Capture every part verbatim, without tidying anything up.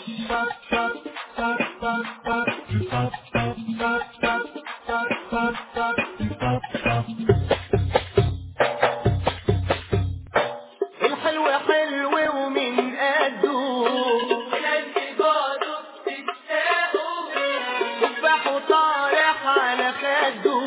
الحلو حلو ومن قده تفاحه طارح على خده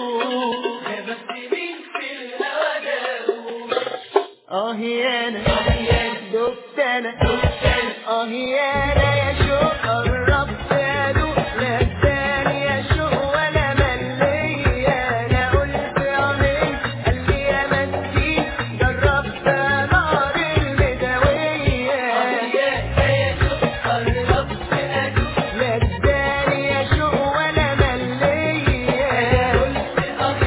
اه يانا دقت انا اه يانا يا شوق قربت ادوق لذاني يا شوق ولا ملي انا قلت عليك قال لي يا مسكين جربت نار المداوية لذاني يا شوق ولا ملي جربت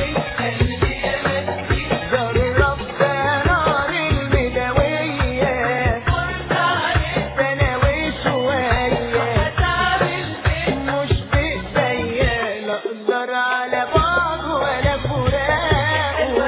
نار المداوية سنة وشوية مش بإيديا لا اقدر على بعض ولا فراقه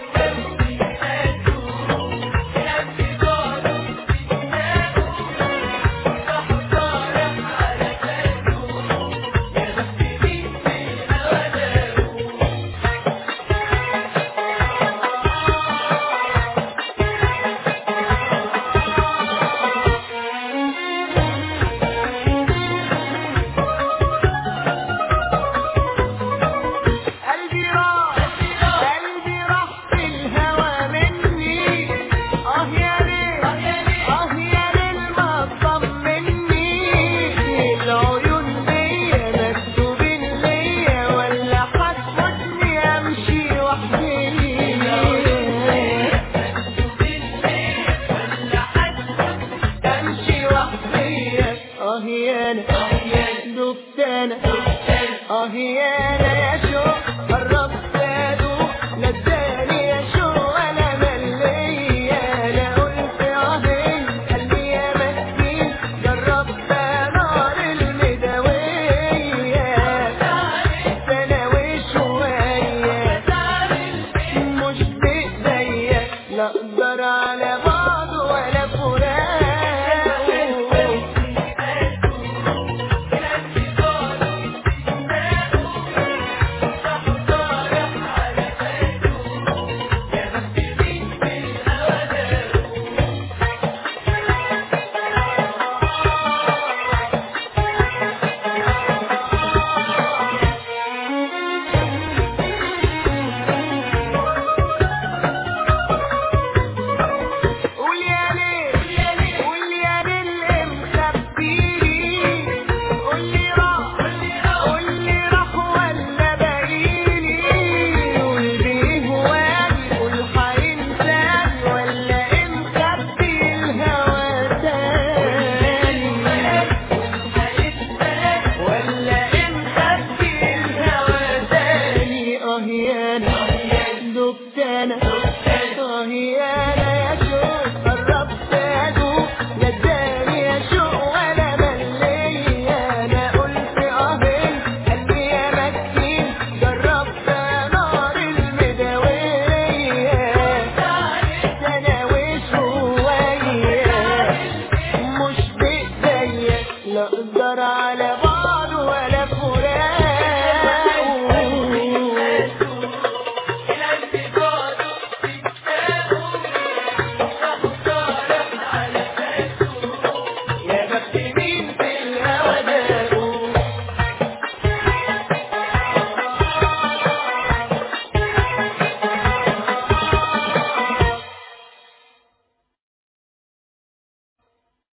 قلبي راح قلبي راح في الهوى مني اه يا ليل اه يا ليل ما تطمني العيون ليا مكتوبين ليا ولا هتفوتني امشي وحدي امشي وحدي اه يانا دقت انا اه يانا يا شوق قربت ادوق لذاني يا شوق انا ملي انا قلت عهين قال لي يا مسكين جربت نار المداوية سنة وشوية مش بإيديا لا اقدر على بعض ولا فراقه قول يا ليل قول يا ليل مخبيني قول لي راح قول لي راح ولا باقيلي قول بيهواني قول هينساني ولا مخبي الهوى تاني ولا مخبي الهوى تاني اه يانا دقت انا اه يانا يا شوق قربت ادوق لذاني يا شوق ولا ملي انا قلت اهين قال لي يا مسكين جربت نار المداوية سنة وشوية مش بإيديا لا اقدر على